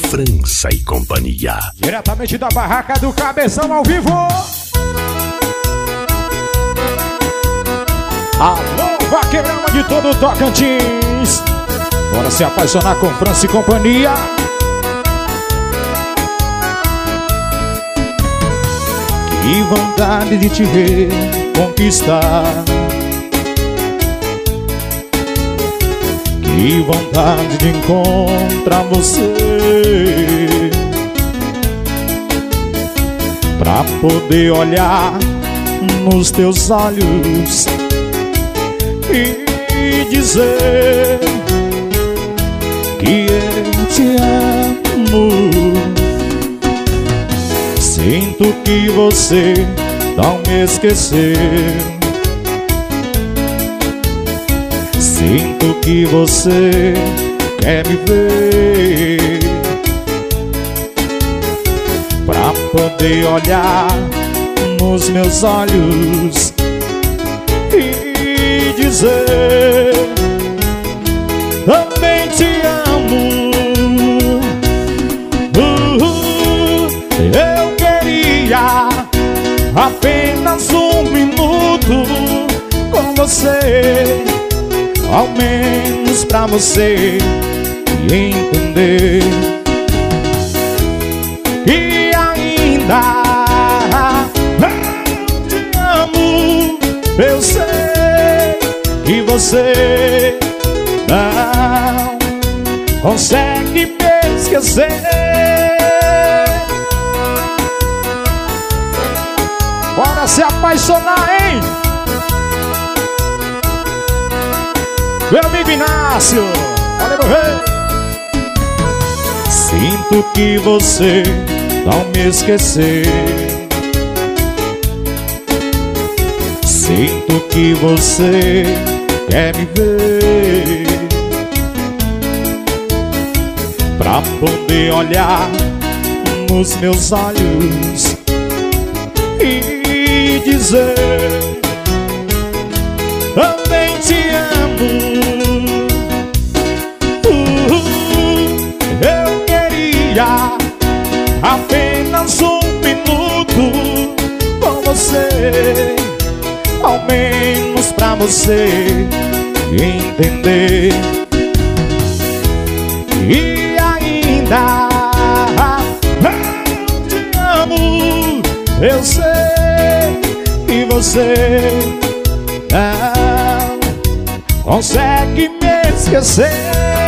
França e Companhia. Diretamente da barraca do Cabeção ao vivo. Alô, vaqueirama de todo o Tocantins. Bora se apaixonar com França e Companhia. Que vontade de te reconquistar. Que vontade de encontrar você, pra poder olhar nos teus olhos e dizer que eu te amo. Sinto que você não me esqueceu. Sinto que você quer me ver, pra poder olhar nos meus olhos e dizer também te amo. Eu queria apenas um minuto com você, ao menos pra você entender que ainda eu te amo. Eu sei que você não consegue me esquecer. Bora se apaixonar, hein? Meu amigo Inácio, valeu, meu rei. Sinto que você não me esqueceu. Sinto que você quer me ver, pra poder olhar nos meus olhos e dizer também te amo. Eu queria apenas um minuto com você, ao menos pra você entender e ainda eu te amo. Eu sei que você não consegue me esquecer.